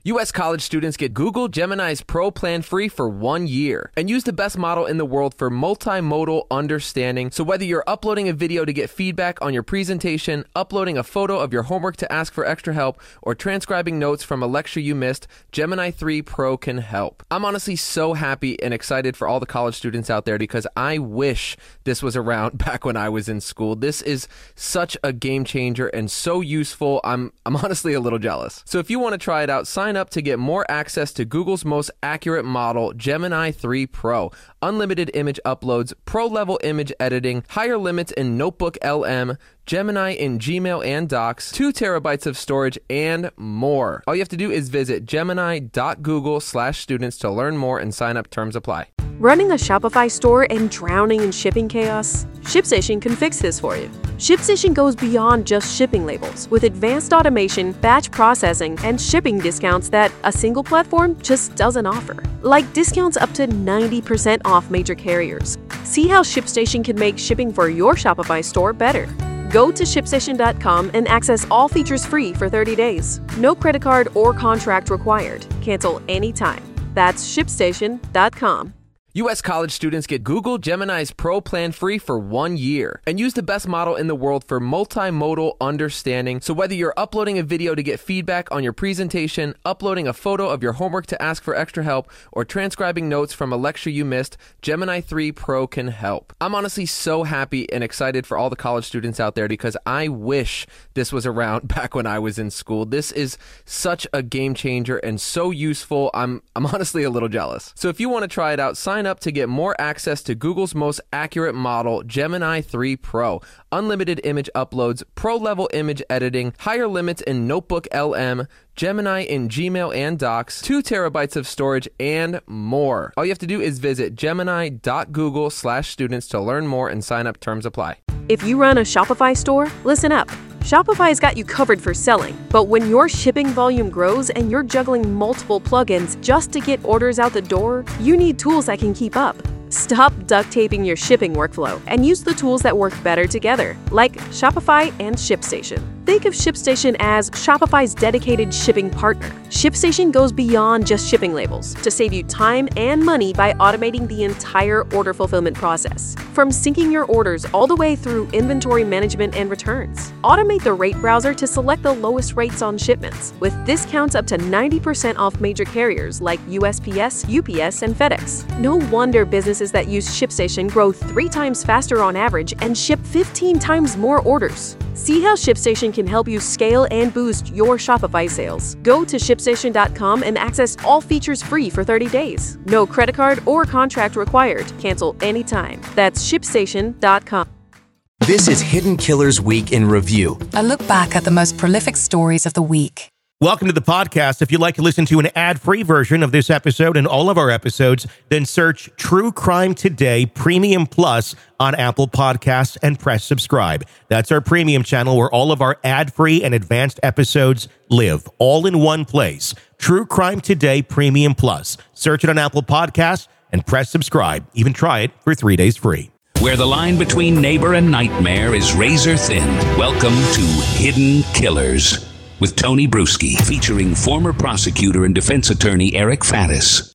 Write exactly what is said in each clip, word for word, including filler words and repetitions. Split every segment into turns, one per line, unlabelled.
U S college students get Google Gemini's Pro plan free for one year and use the best model in the world for multimodal understanding. So whether you're uploading a video to get feedback on your presentation, uploading a photo of your homework to ask for extra help, or transcribing notes from a lecture you missed, Gemini three Pro can help. I'm honestly so happy and excited for all the college students out there because I wish this was around back when I was in school. This is such a game changer and so useful. I'm I'm honestly a little jealous. So if you want to try it out, sign up to get more access to Google's most accurate model, Gemini three Pro. Unlimited image uploads, pro-level image editing, higher limits in Notebook L M, Gemini in Gmail and Docs, two terabytes of storage, and more. All you have to do is visit gemini.google slash students to learn more and sign up. Terms apply.
Running a Shopify store and drowning in shipping chaos? ShipStation can fix this for you. ShipStation goes beyond just shipping labels with advanced automation, batch processing, and shipping discounts that a single platform just doesn't offer. Like discounts up to ninety percent off major carriers. See how ShipStation can make shipping for your Shopify store better. Go to ShipStation dot com and access all features free for thirty days. No credit card or contract required. Cancel anytime. That's ShipStation dot com.
U S college students get Google Gemini's Pro plan free for one year and use the best model in the world for multimodal understanding. So whether you're uploading a video to get feedback on your presentation, uploading a photo of your homework to ask for extra help, or transcribing notes from a lecture you missed, Gemini three Pro can help. I'm honestly so happy and excited for all the college students out there because I wish this was around back when I was in school. This is such a game changer and so useful. I'm I'm honestly a little jealous. So if you want to try it out, sign up to get more access to Google's most accurate model, Gemini three Pro. Unlimited image uploads, pro-level image editing, higher limits in Notebook L M, Gemini in Gmail and Docs, two terabytes of storage, and more. All you have to do is visit gemini.google slash students to learn more and sign up. Terms apply.
If you run a Shopify store, listen up. Shopify's got you covered for selling, but when your shipping volume grows and you're juggling multiple plugins just to get orders out the door, you need tools that can keep up. Stop duct taping your shipping workflow and use the tools that work better together, like Shopify and ShipStation. Think of ShipStation as Shopify's dedicated shipping partner. ShipStation goes beyond just shipping labels to save you time and money by automating the entire order fulfillment process. From syncing your orders all the way through inventory management and returns. Automate the rate browser to select the lowest rates on shipments, with discounts up to ninety percent off major carriers like U S P S, U P S, and FedEx. No wonder businesses that use ShipStation grow three times faster on average and ship fifteen times more orders. See how ShipStation can help you scale and boost your Shopify sales. Go to ShipStation dot com and access all features free for thirty days. No credit card or contract required. Cancel anytime. That's ShipStation dot com.
This is Hidden Killers Week in Review.
A look back at the most prolific stories of the week.
Welcome to the podcast. If you'd like to listen to an ad-free version of this episode and all of our episodes, then search True Crime Today Premium Plus on Apple Podcasts and press subscribe. That's our premium channel where all of our ad-free and advanced episodes live, all in one place. True Crime Today Premium Plus. Search it on Apple Podcasts and press subscribe. Even try it for three days free.
Where the line between neighbor and nightmare is razor thin. Welcome to Hidden Killers with Tony Bruschi, featuring former prosecutor and defense attorney Eric Faddis.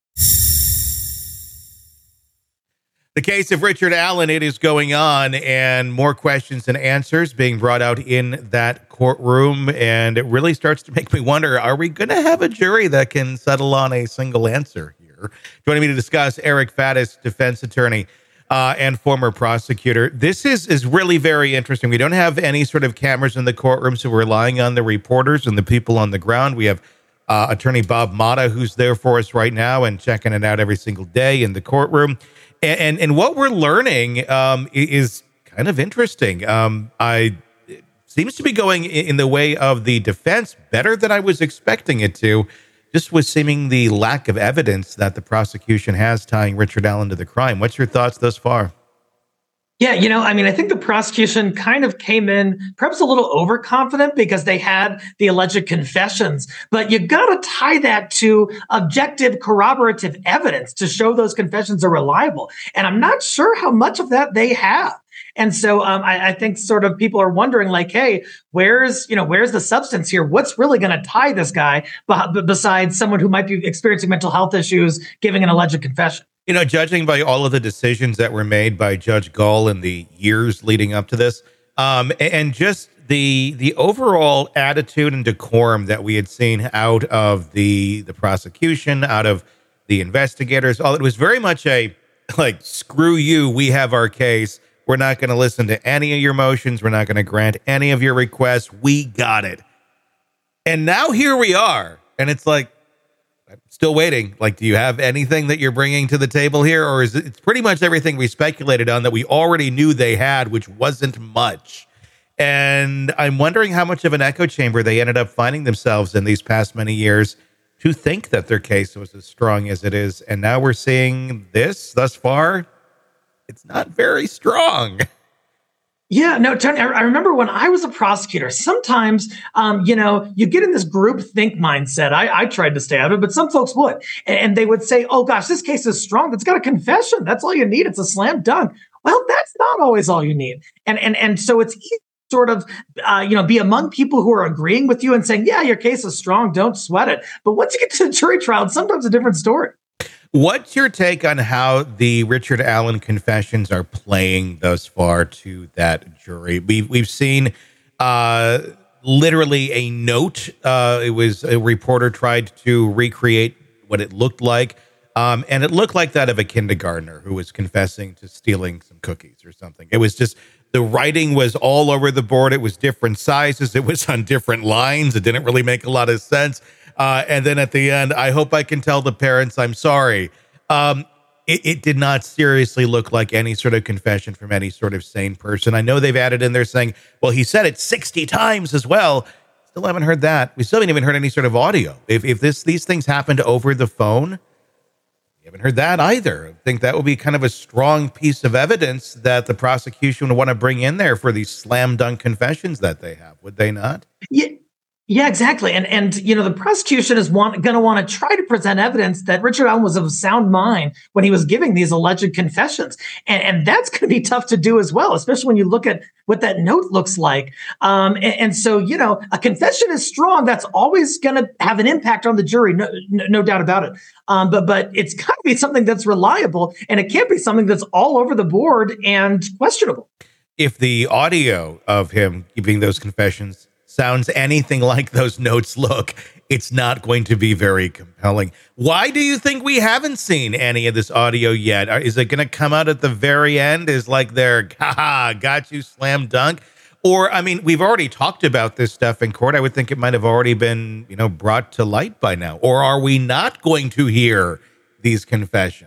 The case of Richard Allen, it is going on, and more questions and answers being brought out in that courtroom, and it really starts to make me wonder, are we going to have a jury that can settle on a single answer here? Joining me to discuss, Eric Faddis, defense attorney uh, and former prosecutor. This is, is really very interesting. We don't have any sort of cameras in the courtroom, so we're relying on the reporters and the people on the ground. We have uh, attorney Bob Motta, who's there for us right now and checking it out every single day in the courtroom. And and, and what we're learning um, is kind of interesting. Um, I it seems to be going in the way of the defense better than I was expecting it to, just with seeming the lack of evidence that the prosecution has tying Richard Allen to the crime. What's your thoughts thus far?
Yeah, you know, I mean, I think the prosecution kind of came in perhaps a little overconfident because they had the alleged confessions, but you got to tie that to objective corroborative evidence to show those confessions are reliable. And I'm not sure how much of that they have. And so um, I, I think sort of people are wondering like, hey, where's, you know, where's the substance here? What's really going to tie this guy b- besides someone who might be experiencing mental health issues, giving an alleged confession?
You know, judging by all of the decisions that were made by Judge Gull in the years leading up to this, um, and just the the overall attitude and decorum that we had seen out of the the prosecution, out of the investigators, all it was very much a like, screw you, we have our case. We're not going to listen to any of your motions. We're not going to grant any of your requests. We got it. And now here we are. And it's like, I'm still waiting. Like, do you have anything that you're bringing to the table here? Or is it, it's pretty much everything we speculated on that we already knew they had, which wasn't much. And I'm wondering how much of an echo chamber they ended up finding themselves in these past many years to think that their case was as strong as it is. And now we're seeing this thus far. It's not very strong.
Yeah, no, Tony, I remember when I was a prosecutor, sometimes, um, you know, you get in this group think mindset. I, I tried to stay out of it, but some folks would. And they would say, oh, gosh, this case is strong. It's got a confession. That's all you need. It's a slam dunk. Well, that's not always all you need. And, and, and so it's easy sort of, uh, you know, be among people who are agreeing with you and saying, yeah, your case is strong, don't sweat it. But once you get to the jury trial, it's sometimes a different story.
What's your take on how the Richard Allen confessions are playing thus far to that jury? We've, we've seen uh, literally a note. Uh, it was a reporter tried to recreate what it looked like. Um, and it looked like that of a kindergartner who was confessing to stealing some cookies or something. It was just, the writing was all over the board. It was different sizes. It was on different lines. It didn't really make a lot of sense. Uh, and then at the end, I hope I can tell the parents I'm sorry. Um, it, it did not seriously look like any sort of confession from any sort of sane person. I know they've added in there saying, well, he said it sixty times as well. Still haven't heard that. We still haven't even heard any sort of audio. If, if this these things happened over the phone, we haven't heard that either. I think that would be kind of a strong piece of evidence that the prosecution would want to bring in there for these slam dunk confessions that they have. Would they not?
Yeah. Yeah, exactly. And, and you know, the prosecution is want, going to want to try to present evidence that Richard Allen was of sound mind when he was giving these alleged confessions. And, and that's going to be tough to do as well, especially when you look at what that note looks like. Um, and, and so, you know, a confession is strong. That's always going to have an impact on the jury. No, no, no doubt about it. Um, but, but it's got to be something that's reliable, and it can't be something that's all over the board and questionable.
If the audio of him giving those confessions sounds anything like those notes look, it's not going to be very compelling. Why do you think we haven't seen any of this audio yet? Is it going to come out at the very end? Is like their, haha, got you, slam dunk? Or, I mean, we've already talked about this stuff in court. I would think it might have already been, you know, brought to light by now. Or are we not going to hear these confessions?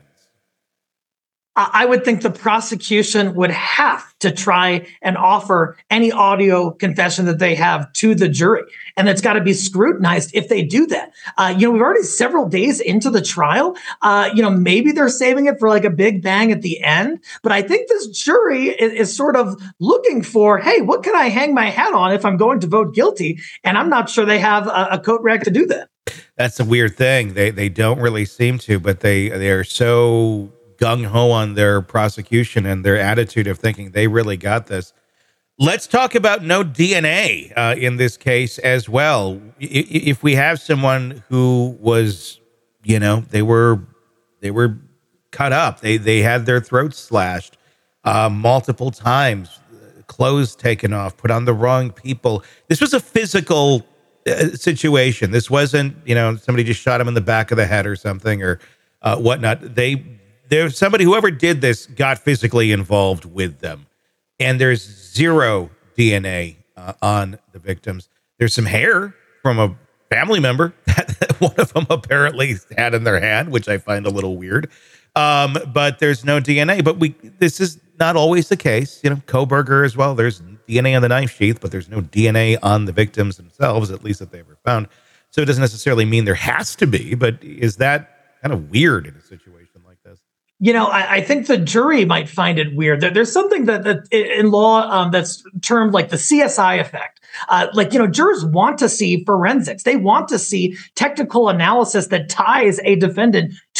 I would think the prosecution would have to try and offer any audio confession that they have to the jury. And it's got to be scrutinized if they do that. Uh, you know, we're already several days into the trial. Uh, you know, maybe they're saving it for like a big bang at the end. But I think this jury is, is sort of looking for, hey, what can I hang my hat on if I'm going to vote guilty? And I'm not sure they have a, a coat rack to do that.
That's a weird thing. They they don't really seem to, but they they are so gung-ho on their prosecution and their attitude of thinking they really got this. Let's talk about no D N A uh, in this case as well. I, if we have someone who was, you know, they were they were cut up, they they had their throats slashed uh, multiple times, clothes taken off, put on the wrong people. This was a physical uh, situation. This wasn't, you know, somebody just shot him in the back of the head or something or uh, whatnot. They There's somebody, whoever did this, got physically involved with them. And there's zero D N A uh, on the victims. There's some hair from a family member that one of them apparently had in their hand, which I find a little weird. Um, but there's no D N A. But we this is not always the case. You know, Kohberger as well. There's D N A on the knife sheath, but there's no D N A on the victims themselves, at least that they ever found. So it doesn't necessarily mean there has to be, but is that kind of weird in a situation like this?
You know, I, I think the jury might find it weird. There, there's something that, that in law um, that's termed like the C S I effect. Uh, like, you know, jurors want to see forensics. They want to see technical analysis that ties a defendant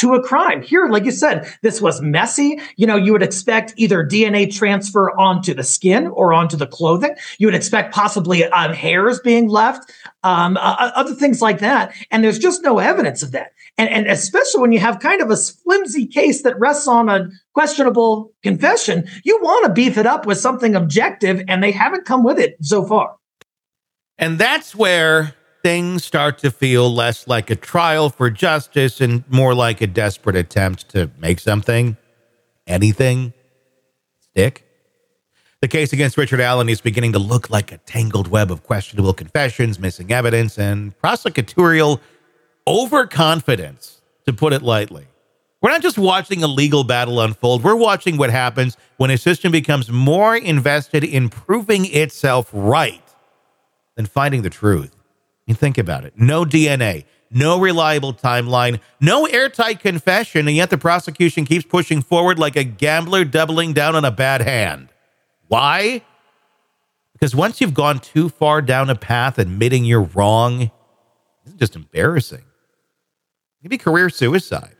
to a crime. Here, like you said, this was messy. You know, you would expect either D N A transfer onto the skin or onto the clothing. You would expect possibly um, hairs being left, um, uh, other things like that. And there's just no evidence of that. And, and especially when you have kind of a flimsy case that rests on a questionable confession, you want to beef it up with something objective, and they haven't come with it so far.
And that's where things start to feel less like a trial for justice and more like a desperate attempt to make something, anything, stick. The case against Richard Allen is beginning to look like a tangled web of questionable confessions, missing evidence, and prosecutorial overconfidence, to put it lightly. We're not just watching a legal battle unfold. We're watching what happens when a system becomes more invested in proving itself right than finding the truth. I mean, think about it. No D N A, no reliable timeline, no airtight confession, and yet the prosecution keeps pushing forward like a gambler doubling down on a bad hand. Why? Because once you've gone too far down a path, admitting you're wrong, it's just embarrassing. It can be career suicide.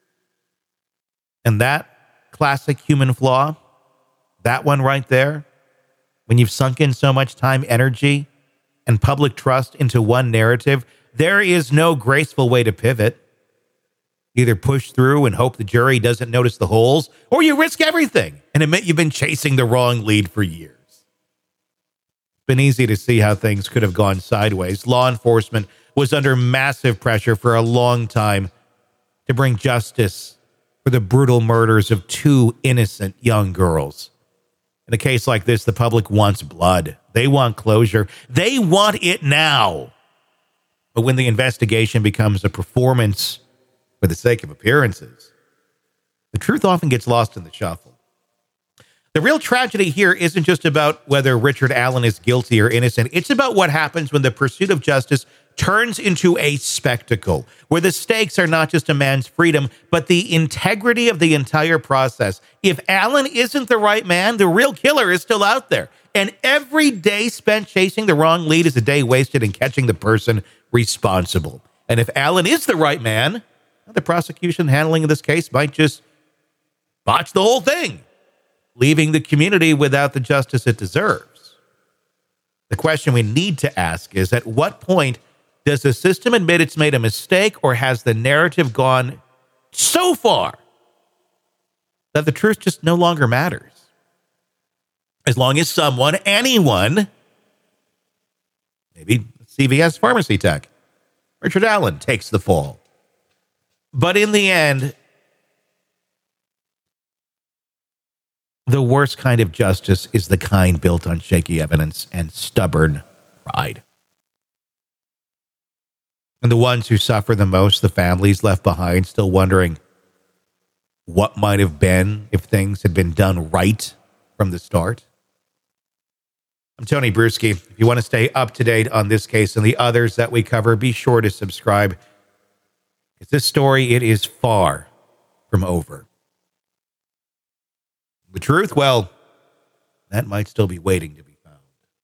And that classic human flaw, that one right there, when you've sunk in so much time, energy, and public trust into one narrative, there is no graceful way to pivot. Either push through and hope the jury doesn't notice the holes, or you risk everything and admit you've been chasing the wrong lead for years. It's been easy to see how things could have gone sideways. Law enforcement was under massive pressure for a long time to bring justice for the brutal murders of two innocent young girls. In a case like this, the public wants blood. They want closure. They want it now. But when the investigation becomes a performance for the sake of appearances, the truth often gets lost in the shuffle. The real tragedy here isn't just about whether Richard Allen is guilty or innocent. It's about what happens when the pursuit of justice turns into a spectacle, where the stakes are not just a man's freedom, but the integrity of the entire process. If Allen isn't the right man, the real killer is still out there. And every day spent chasing the wrong lead is a day wasted in catching the person responsible. And if Allen is the right man, the prosecution handling of this case might just botch the whole thing, leaving the community without the justice it deserves. The question we need to ask is, at what point does the system admit it's made a mistake, or has the narrative gone so far that the truth just no longer matters? As long as someone, anyone, maybe C V S pharmacy tech, Richard Allen, takes the fall. But in the end, the worst kind of justice is the kind built on shaky evidence and stubborn pride. And the ones who suffer the most, the families left behind, still wondering what might have been if things had been done right from the start. I'm Tony Bruschi. If you want to stay up to date on this case and the others that we cover, be sure to subscribe. It's this story, it is far from over. The truth, well, that might still be waiting to be found.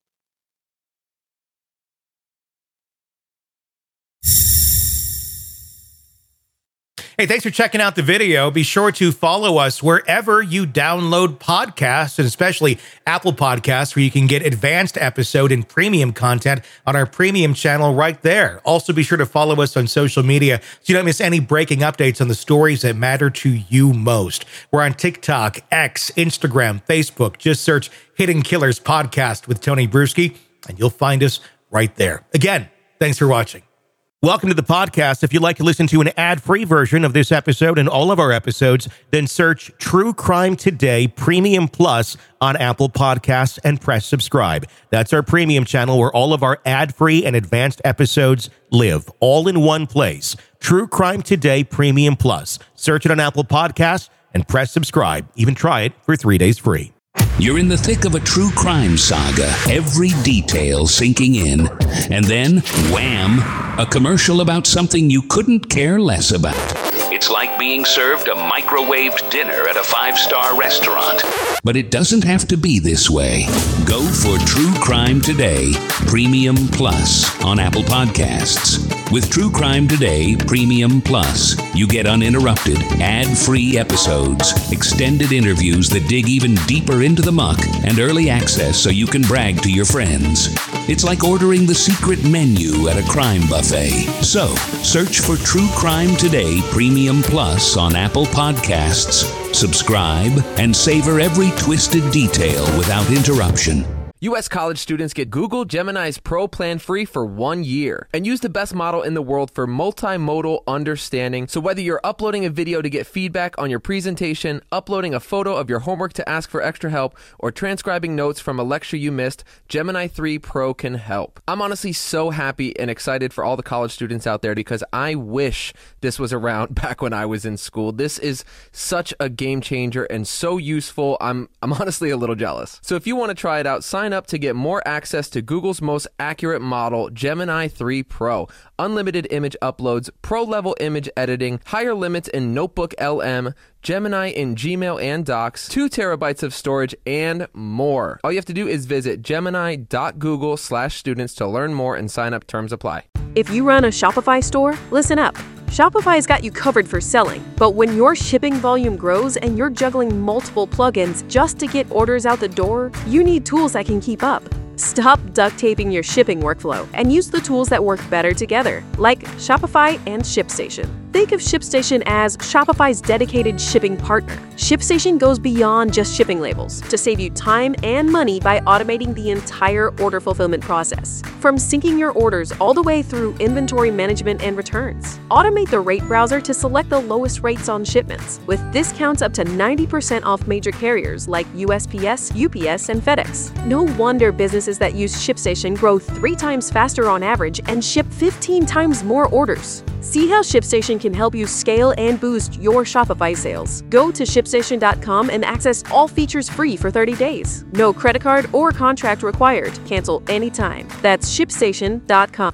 Hey, thanks for checking out the video. Be sure to follow us wherever you download podcasts, and especially Apple Podcasts, where you can get advanced episode and premium content on our premium channel right there. Also, be sure to follow us on social media so you don't miss any breaking updates on the stories that matter to you most. We're on TikTok, X, Instagram, Facebook. Just search Hidden Killers Podcast with Tony Bruschi, and you'll find us right there. Again, thanks for watching. Welcome to the podcast. If you'd like to listen to an ad-free version of this episode and all of our episodes, then search True Crime Today Premium Plus on Apple Podcasts and press subscribe. That's our premium channel where all of our ad-free and advanced episodes live, all in one place. True Crime Today Premium Plus. Search it on Apple Podcasts and press subscribe. Even try it for three days free.
You're in the thick of a true crime saga, every detail sinking in, and then, wham, a commercial about something you couldn't care less about. It's like being served a microwaved dinner at a five-star restaurant. But it doesn't have to be this way. Go for True Crime Today Premium Plus on Apple Podcasts. With True Crime Today Premium Plus, you get uninterrupted, ad-free episodes, extended interviews that dig even deeper into the muck, and early access so you can brag to your friends. It's like ordering the secret menu at a crime buffet. So, search for True Crime Today Premium Plus on Apple Podcasts, subscribe, and savor every twisted detail without interruption.
U S college students get Google Gemini's Pro plan free for one year and use the best model in the world for multimodal understanding. So whether you're uploading a video to get feedback on your presentation, uploading a photo of your homework to ask for extra help, or transcribing notes from a lecture you missed, Gemini three Pro can help. I'm honestly so happy and excited for all the college students out there because I wish this was around back when I was in school. This is such a game changer and so useful. I'm I'm honestly a little jealous. So if you want to try it out, sign up to get more access to Google's most accurate model, Gemini three Pro, unlimited image uploads, pro-level image editing, higher limits in Notebook L M, Gemini in Gmail and Docs, two terabytes of storage, and more. All you have to do is visit gemini.google slash students to learn more and sign up. Terms apply.
If you run a Shopify store, listen up. Shopify's got you covered for selling, but when your shipping volume grows and you're juggling multiple plugins just to get orders out the door, you need tools that can keep up. Stop duct taping your shipping workflow and use the tools that work better together, like Shopify and ShipStation. Think of ShipStation as Shopify's dedicated shipping partner. ShipStation goes beyond just shipping labels to save you time and money by automating the entire order fulfillment process, from syncing your orders all the way through inventory management and returns. Automate the rate browser to select the lowest rates on shipments, with discounts up to ninety percent off major carriers like U S P S, U P S, and FedEx. No wonder businesses that use ShipStation grow three times faster on average and ship fifteen times more orders. See how ShipStation can help you scale and boost your Shopify sales. Go to ShipStation dot com and access all features free for thirty days. No credit card or contract required. Cancel anytime. That's ShipStation dot com.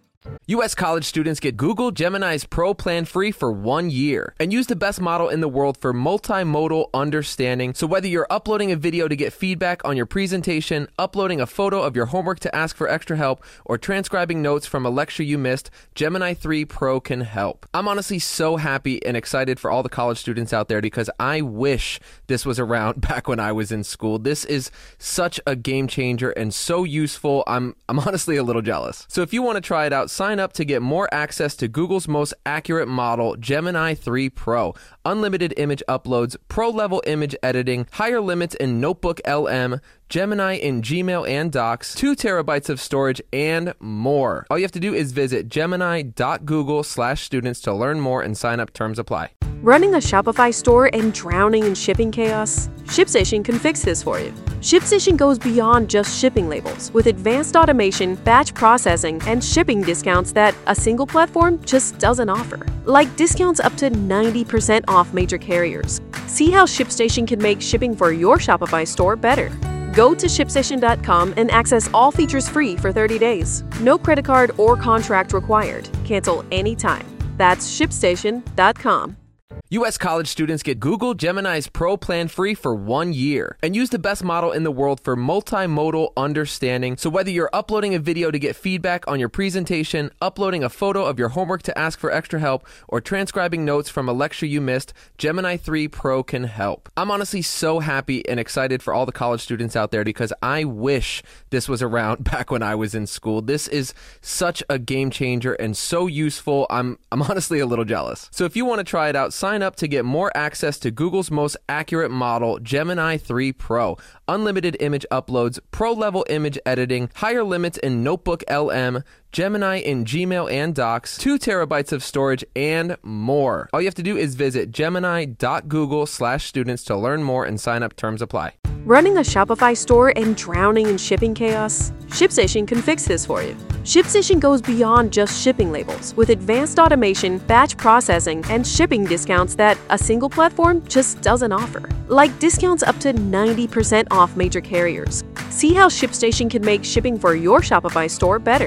U S college students get Google Gemini's Pro plan free for one year and use the best model in the world for multimodal understanding. So whether you're uploading a video to get feedback on your presentation, uploading a photo of your homework to ask for extra help, or transcribing notes from a lecture you missed, Gemini three Pro can help. I'm honestly so happy and excited for all the college students out there because I wish this was around back when I was in school. This is such a game changer and so useful. I'm I'm honestly a little jealous. So if you want to try it out, sign up to get more access to Google's most accurate model, Gemini three Pro, unlimited image uploads, pro-level image editing, higher limits in Notebook L M, Gemini in Gmail and Docs, two terabytes of storage, and more. All you have to do is visit gemini.google slash students to learn more and sign up. Terms apply.
Running a Shopify store and drowning in shipping chaos? ShipStation can fix this for you. ShipStation goes beyond just shipping labels with advanced automation, batch processing, and shipping discounts that a single platform just doesn't offer. Like discounts up to ninety percent off major carriers. See how ShipStation can make shipping for your Shopify store better. Go to ShipStation dot com and access all features free for thirty days. No credit card or contract required. Cancel anytime. That's ShipStation dot com.
U S college students get Google Gemini's Pro plan free for one year and use the best model in the world for multimodal understanding. So whether you're uploading a video to get feedback on your presentation, uploading a photo of your homework to ask for extra help, or transcribing notes from a lecture you missed, Gemini three Pro can help. I'm honestly so happy and excited for all the college students out there because I wish this was around back when I was in school. This is such a game changer and so useful. I'm I'm honestly a little jealous. So if you want to try it out, sign up to get more access to Google's most accurate model, Gemini three Pro, unlimited image uploads, pro-level image editing, higher limits in Notebook L M, Gemini in Gmail and Docs, two terabytes of storage, and more. All you have to do is visit gemini.google slash students to learn more and sign up. Terms apply.
Running a Shopify store and drowning in shipping chaos? ShipStation can fix this for you. ShipStation goes beyond just shipping labels with advanced automation, batch processing, and shipping discounts that a single platform just doesn't offer. Like discounts up to ninety percent off major carriers. See how ShipStation can make shipping for your Shopify store better.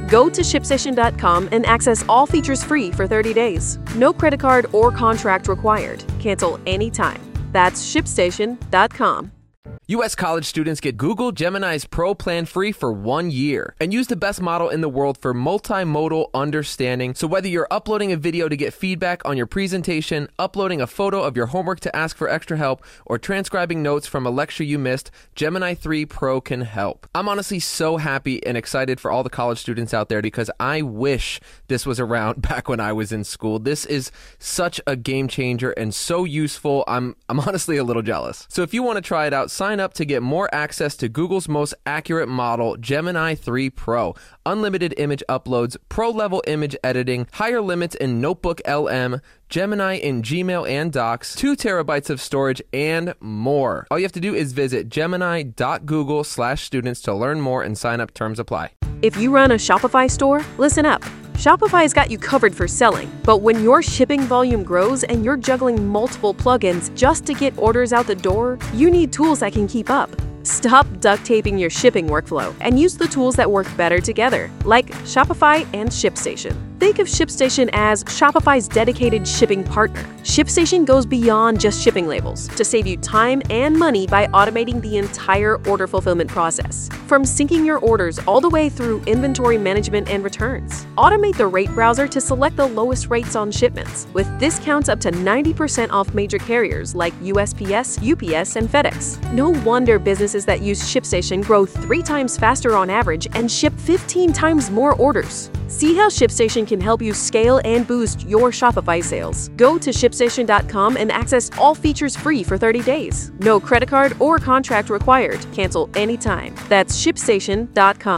Go to ShipStation dot com and access all features free for thirty days. No credit card or contract required. Cancel anytime. That's ShipStation dot com.
U S college students get Google Gemini's Pro plan free for one year and use the best model in the world for multimodal understanding. So whether you're uploading a video to get feedback on your presentation, uploading a photo of your homework to ask for extra help, or transcribing notes from a lecture you missed, Gemini three Pro can help. I'm honestly so happy and excited for all the college students out there because I wish this was around back when I was in school. This is such a game changer and so useful. I'm I'm honestly a little jealous. So if you want to try it out, sign up to get more access to Google's most accurate model, Gemini three Pro, unlimited image uploads, pro-level image editing, higher limits in Notebook L M, Gemini in Gmail and Docs, two terabytes of storage, and more. All you have to do is visit gemini dot google slash students to learn more and sign up. Terms apply.
If you run a Shopify store, listen up. Shopify's got you covered for selling, but when your shipping volume grows and you're juggling multiple plugins just to get orders out the door, you need tools that can keep up. Stop duct taping your shipping workflow and use the tools that work better together, like Shopify and ShipStation. Think of ShipStation as Shopify's dedicated shipping partner. ShipStation goes beyond just shipping labels to save you time and money by automating the entire order fulfillment process. From syncing your orders all the way through inventory management and returns. Automate the rate browser to select the lowest rates on shipments, with discounts up to ninety percent off major carriers like U S P S, U P S, and FedEx. No wonder businesses that use ShipStation grow three times faster on average and ship fifteen times more orders. See how ShipStation can help you scale and boost your Shopify sales. Go to ShipStation dot com and access all features free for thirty days. No credit card or contract required. Cancel anytime. That's ShipStation dot com.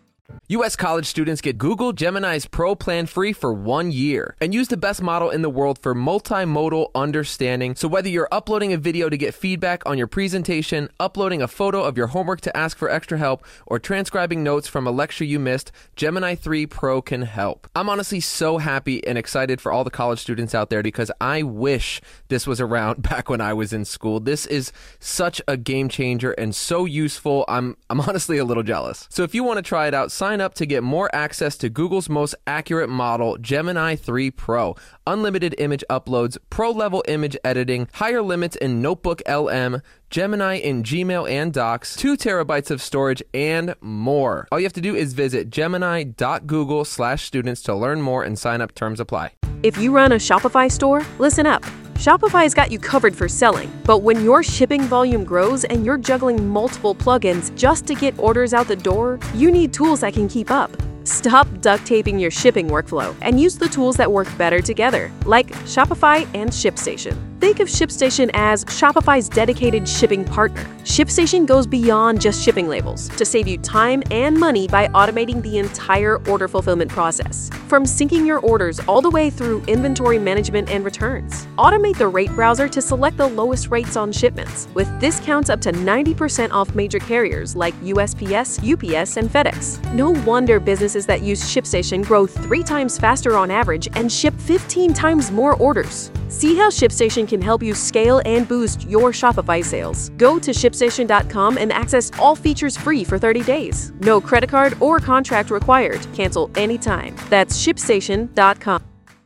U S college students get Google Gemini's Pro plan free for one year and use the best model in the world for multimodal understanding. So whether you're uploading a video to get feedback on your presentation, uploading a photo of your homework to ask for extra help, or transcribing notes from a lecture you missed, Gemini three Pro can help. I'm honestly so happy and excited for all the college students out there because I wish this was around back when I was in school. This is such a game changer and so useful. I'm I'm honestly a little jealous. So if you want to try it out, sign up to get more access to Google's most accurate model, Gemini three Pro, unlimited image uploads, pro-level image editing, higher limits in Notebook L M, Gemini in Gmail and Docs, two terabytes of storage, and more. All you have to do is visit gemini dot google slash students to learn more and sign up. Terms apply.
If you run a Shopify store, listen up. Shopify's got you covered for selling, but when your shipping volume grows and you're juggling multiple plugins just to get orders out the door, you need tools that can keep up. Stop duct taping your shipping workflow and use the tools that work better together, like Shopify and ShipStation. Think of ShipStation as Shopify's dedicated shipping partner. ShipStation goes beyond just shipping labels to save you time and money by automating the entire order fulfillment process. From syncing your orders all the way through inventory management and returns. Automate the rate browser to select the lowest rates on shipments, with discounts up to ninety percent off major carriers like U S P S, U P S, and FedEx. No wonder businesses that use ShipStation grow three times faster on average and ship fifteen times more orders. See how ShipStation can help you scale and boost your Shopify sales. Go to ShipStation dot com and access all features free for thirty days. No credit card or contract required. Cancel anytime. That's ShipStation dot com.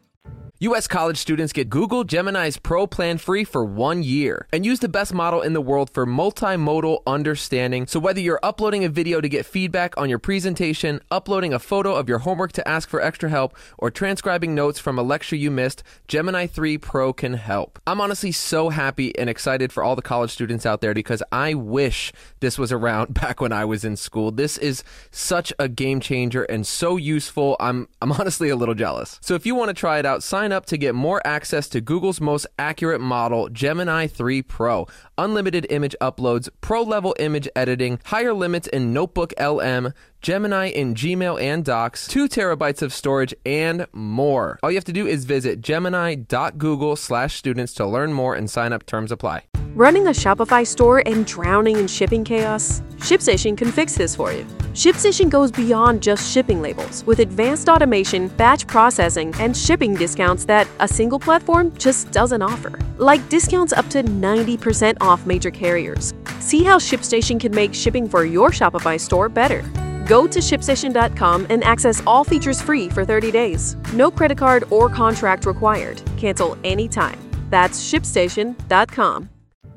U S college students get Google Gemini's Pro plan free for one year and use the best model in the world for multimodal understanding. So whether you're uploading a video to get feedback on your presentation, uploading a photo of your homework to ask for extra help, or transcribing notes from a lecture you missed, Gemini three Pro can help. I'm honestly so happy and excited for all the college students out there because I wish this was around back when I was in school. This is such a game changer and so useful. I'm I'm honestly a little jealous. So if you want to try it out, sign up to get more access to Google's most accurate model, Gemini three Pro, unlimited image uploads, pro-level image editing, higher limits in Notebook L M, Gemini in Gmail and Docs, two terabytes of storage, and more. All you have to do is visit gemini dot google slash students to learn more and sign up. Terms apply.
Running a Shopify store and drowning in shipping chaos? ShipStation can fix this for you. ShipStation goes beyond just shipping labels with advanced automation, batch processing, and shipping discounts that a single platform just doesn't offer. Like discounts up to ninety percent off major carriers. See how ShipStation can make shipping for your Shopify store better. Go to ship station dot com and access all features free for thirty days. No credit card or contract required. Cancel anytime. That's ship station dot com.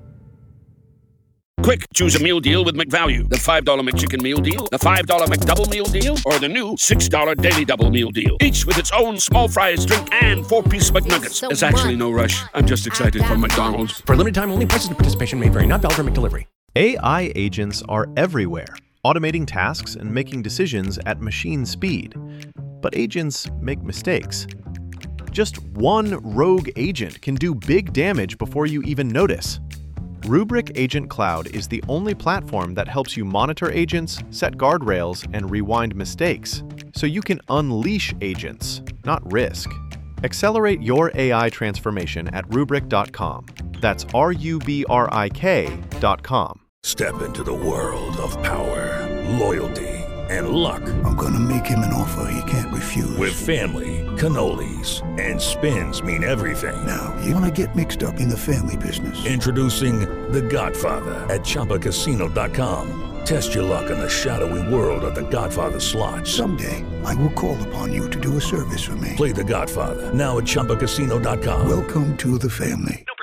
Quick, choose a meal deal with McValue. The five dollar McChicken meal deal, the five dollar McDouble meal deal, or the new six dollar Daily Double meal deal. Each with its own small fries, drink, and four-piece McNuggets. There's actually no rush. I'm just excited for McDonald's.
For limited time only, prices and participation may vary. Not valid for McDelivery.
A I agents are everywhere, automating tasks and making decisions at machine speed. But agents make mistakes. Just one rogue agent can do big damage before you even notice. Rubrik Agent Cloud is the only platform that helps you monitor agents, set guardrails, and rewind mistakes, so you can unleash agents, not risk. Accelerate your A I transformation at rubrik dot com. That's R U B R I K dot com.
Step into the world of power, loyalty, and luck.
I'm gonna make him an offer he can't refuse.
With family, cannolis, and spins mean everything.
Now, you wanna get mixed up in the family business.
Introducing The Godfather at Chumba Casino dot com. Test your luck in the shadowy world of The Godfather slot.
Someday, I will call upon you to do a service for me.
Play The Godfather, now at Chumba Casino dot com.
Welcome to the family.
No